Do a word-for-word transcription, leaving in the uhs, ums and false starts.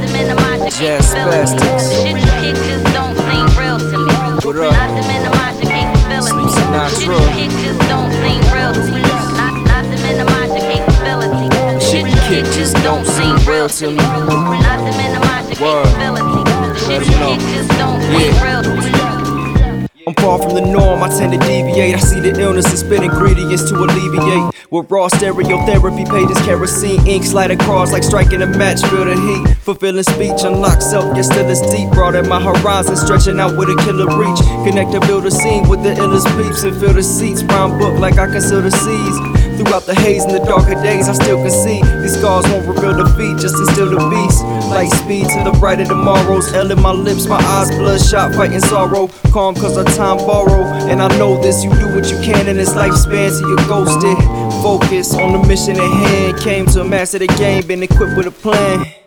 Jazz Spastics. Shit you kick just don't seem real to me. What up? Not the minimize your capability. Sleep Sinatra. Shit you kick just don't seem real to me. Not, not to minimize your capability. Shit you kick just don't seem real to me. Not to minimize your Word. capability. Shit Let you 'em know. kick just don't seem Yeah. real to me. I'm far from the norm, I tend to deviate. I see the illness and spit ingredients to alleviate. With raw stereotherapy pages, kerosene ink, slide across like striking a match, feel the heat. Fulfilling speech, unlock self, yet still it's deep. Broaden my horizon, stretching out with a killer reach. Connect and build a scene with the illest peeps and fill the seats. Brown book like I conceal the seas. Throughout the haze and the darker days, I still can see these scars won't reveal defeat, just instill the beast. Light speed to the brighter tomorrows. L in my lips, my eyes bloodshot, fighting sorrow. Calm cause our time borrow. And I know this, you do what you can in this lifespan, so you're ghosted. Focus on the mission at hand. Came to master the game, been equipped with a plan.